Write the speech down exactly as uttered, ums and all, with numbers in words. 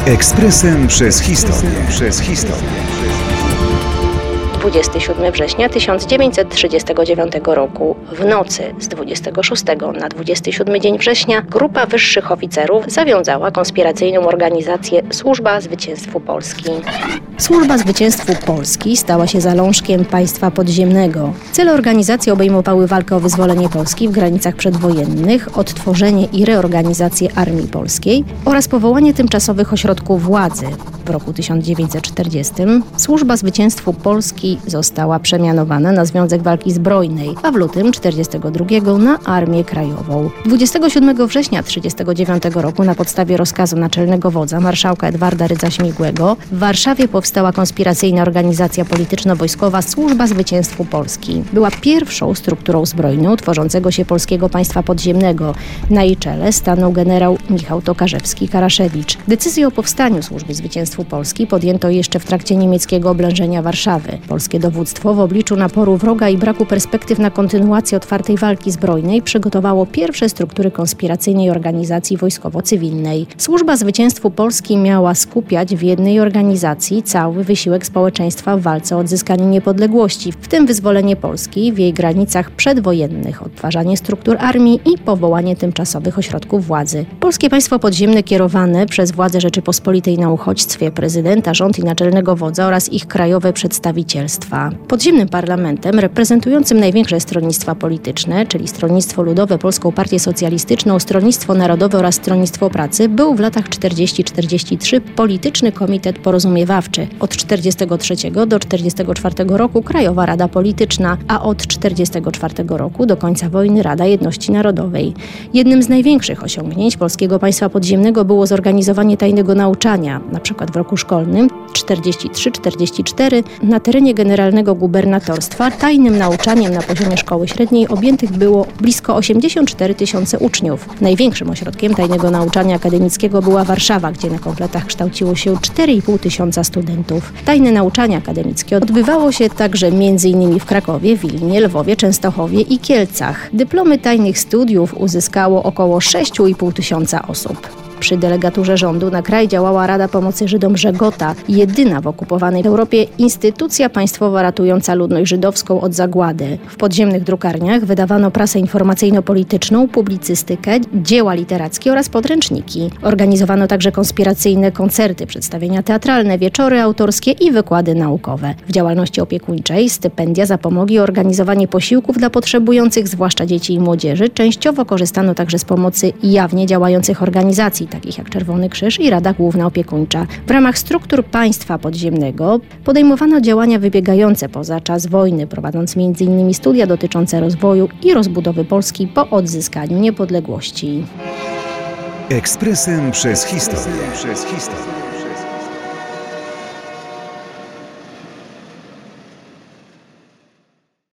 Ekspresem przez historię. Przez historię. dwudziestego siódmego września tysiąc dziewięćset trzydziestego dziewiątego roku w nocy z dwudziestego szóstego na dwudziesty siódmy dzień września grupa wyższych oficerów zawiązała konspiracyjną organizację Służba Zwycięstwu Polski. Służba Zwycięstwu Polski stała się zalążkiem państwa podziemnego. Cele organizacji obejmowały walkę o wyzwolenie Polski w granicach przedwojennych, odtworzenie i reorganizację Armii Polskiej oraz powołanie tymczasowych ośrodków władzy. W roku tysiąc dziewięćset czterdziestym Służba Zwycięstwu Polski została przemianowana na Związek Walki Zbrojnej, a w lutym tysiąc dziewięćset czterdziestego drugiego na Armię Krajową. dwudziestego siódmego września tysiąc dziewięćset trzydziestego dziewiątego roku na podstawie rozkazu naczelnego wodza marszałka Edwarda Rydza-Śmigłego w Warszawie powstała konspiracyjna organizacja polityczno-wojskowa Służba Zwycięstwu Polski. Była pierwszą strukturą zbrojną tworzącego się polskiego państwa podziemnego. Na jej czele stanął generał Michał Tokarzewski-Karaszewicz. Decyzję o powstaniu Służby Zwycięstwu Polski podjęto jeszcze w trakcie niemieckiego oblężenia Warszawy. Polskie dowództwo w obliczu naporu wroga i braku perspektyw na kontynuację otwartej walki zbrojnej przygotowało pierwsze struktury konspiracyjnej organizacji wojskowo-cywilnej. Służba Zwycięstwu Polski miała skupiać w jednej organizacji cały wysiłek społeczeństwa w walce o odzyskanie niepodległości, w tym wyzwolenie Polski w jej granicach przedwojennych, odtwarzanie struktur armii i powołanie tymczasowych ośrodków władzy. Polskie państwo podziemne kierowane przez władze Rzeczypospolitej na uchodźstwie, prezydenta, rząd i naczelnego wodza oraz ich krajowe przedstawicielstwa. Podziemnym parlamentem reprezentującym największe stronnictwa polityczne, czyli Stronnictwo Ludowe, Polską Partię Socjalistyczną, Stronnictwo Narodowe oraz Stronnictwo Pracy, był w latach czterdziestym do czterdziestego trzeciego Polityczny Komitet Porozumiewawczy. Od czterdziestego trzeciego do czterdziestego czwartego roku Krajowa Rada Polityczna, a od czterdziestego czwartego roku do końca wojny Rada Jedności Narodowej. Jednym z największych osiągnięć polskiego państwa podziemnego było zorganizowanie tajnego nauczania, na przykład w roku szkolnym czterdziesty trzeci do czterdziestego czwartego na terenie Generalnego Gubernatorstwa tajnym nauczaniem na poziomie szkoły średniej objętych było blisko osiemdziesiąt cztery tysiące uczniów. Największym ośrodkiem tajnego nauczania akademickiego była Warszawa, gdzie na kompletach kształciło się cztery i pół tysiąca studentów. Tajne nauczanie akademickie odbywało się także między innymi w Krakowie, Wilnie, Lwowie, Częstochowie i Kielcach. Dyplomy tajnych studiów uzyskało około sześć i pół tysiąca osób. Przy delegaturze rządu na kraj działała Rada Pomocy Żydom Żegota, jedyna w okupowanej Europie instytucja państwowa ratująca ludność żydowską od zagłady. W podziemnych drukarniach wydawano prasę informacyjno-polityczną, publicystykę, dzieła literackie oraz podręczniki. Organizowano także konspiracyjne koncerty, przedstawienia teatralne, wieczory autorskie i wykłady naukowe. W działalności opiekuńczej stypendia, zapomogi, organizowanie posiłków dla potrzebujących, zwłaszcza dzieci i młodzieży. Częściowo korzystano także z pomocy jawnie działających organizacji, takich jak Czerwony Krzyż i Rada Główna Opiekuńcza. W ramach struktur państwa podziemnego podejmowano działania wybiegające poza czas wojny, prowadząc między innymi studia dotyczące rozwoju i rozbudowy Polski po odzyskaniu niepodległości. Ekspresem przez historię. Przez historię.